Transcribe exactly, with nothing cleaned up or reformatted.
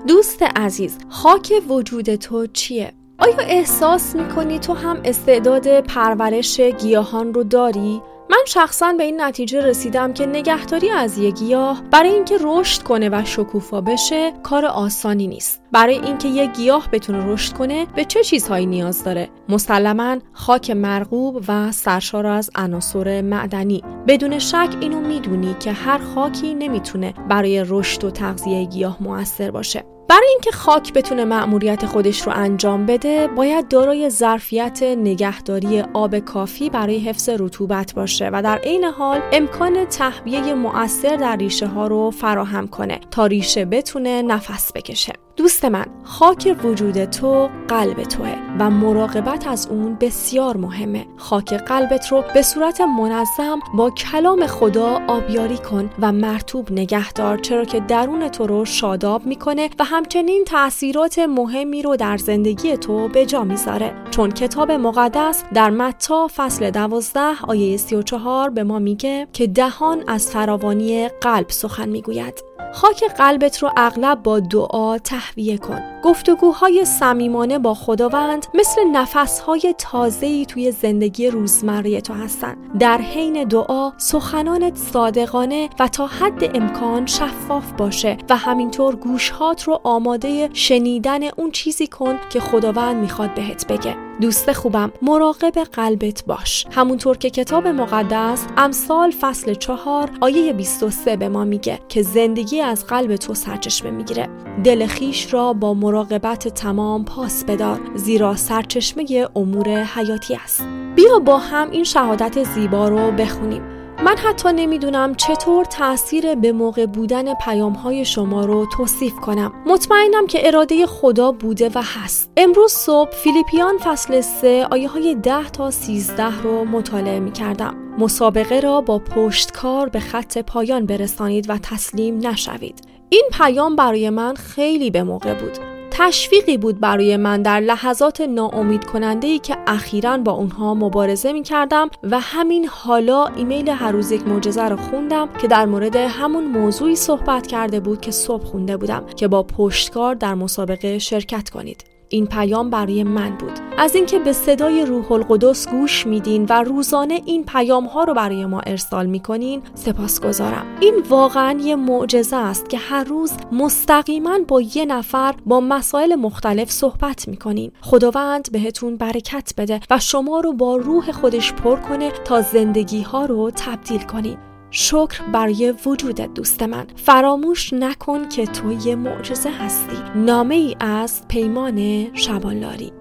دوست عزیز، خاک وجود تو چیه؟ آیا احساس میکنی تو هم استعداد پرورش گیاهان رو داری؟ من شخصا به این نتیجه رسیدم که نگهداری از یک گیاه برای اینکه رشد کنه و شکوفا بشه کار آسانی نیست. برای اینکه یک گیاه بتونه رشد کنه به چه چیزهایی نیاز داره؟ مسلماً خاک مرغوب و سرشار از عناصر معدنی. بدون شک اینو میدونی که هر خاکی نمیتونه برای رشد و تغذیه گیاه مؤثر باشه. برای اینکه خاک بتونه مأموریت خودش رو انجام بده، باید دارای ظرفیت نگهداری آب کافی برای حفظ رطوبت باشه و در عین حال امکان تهویه مؤثر در ریشه ها رو فراهم کنه تا ریشه بتونه نفس بکشه. دوست من، خاک وجود تو قلب توه و مراقبت از اون بسیار مهمه. خاک قلبت رو به صورت منظم با کلام خدا آبیاری کن و مرطوب نگه دار، چرا که درون تو رو شاداب میکنه و همچنین تأثیرات مهمی رو در زندگی تو به جا میذاره. چون کتاب مقدس در متی فصل دوازده آیه سی و چهار به ما میگه که دهان از فراوانی قلب سخن میگوید. خاک قلبت رو اغلب با دعا تهویه کن. گفتگوهای صمیمانه با خداوند مثل نفسهای تازه‌ای توی زندگی روزمره تو هستن. در حین دعا سخنانت صادقانه و تا حد امکان شفاف باشه و همینطور گوشهات رو آماده شنیدن اون چیزی کن که خداوند میخواد بهت بگه. دوست خوبم، مراقب قلبت باش. همونطور که کتاب مقدس امثال فصل چهار آیه بیست و سه به ما میگه که زندگی از قلب تو سرچشمه میگیره. دل خویش را با مراقبت تمام پاس بدار، زیرا سرچشمه امور حیاتی است. بیا با هم این شهادت زیبا رو بخونیم. من حتی نمیدونم چطور تأثیر به موقع بودن پیام‌های شما رو توصیف کنم. مطمئنم که اراده خدا بوده و هست. امروز صبح فیلیپیان فصل سه آیه های ده تا سیزده رو مطالعه می کردم. مسابقه را با پشتکار به خط پایان برسانید و تسلیم نشوید. این پیام برای من خیلی به موقع بود. تشویقی بود برای من در لحظات ناامید کننده‌ای که اخیراً با اونها مبارزه می کردم و همین حالا ایمیل هر روز یک معجزه رو خوندم که در مورد همون موضوعی صحبت کرده بود که صبح خونده بودم که با پشتکار در مسابقه شرکت کنید. این پیام برای من بود. از اینکه به صدای روح القدس گوش میدین و روزانه این پیام ها رو برای ما ارسال میکنین سپاسگزارم. این واقعا یه معجزه است که هر روز مستقیما با یه نفر با مسائل مختلف صحبت میکنین. خداوند بهتون برکت بده و شما رو با روح خودش پر کنه تا زندگی ها رو تبدیل کنین. شکر برای وجودت دوست من. فراموش نکن که تو یه معجزه هستی. نامه ای از پیمان شبانلاری.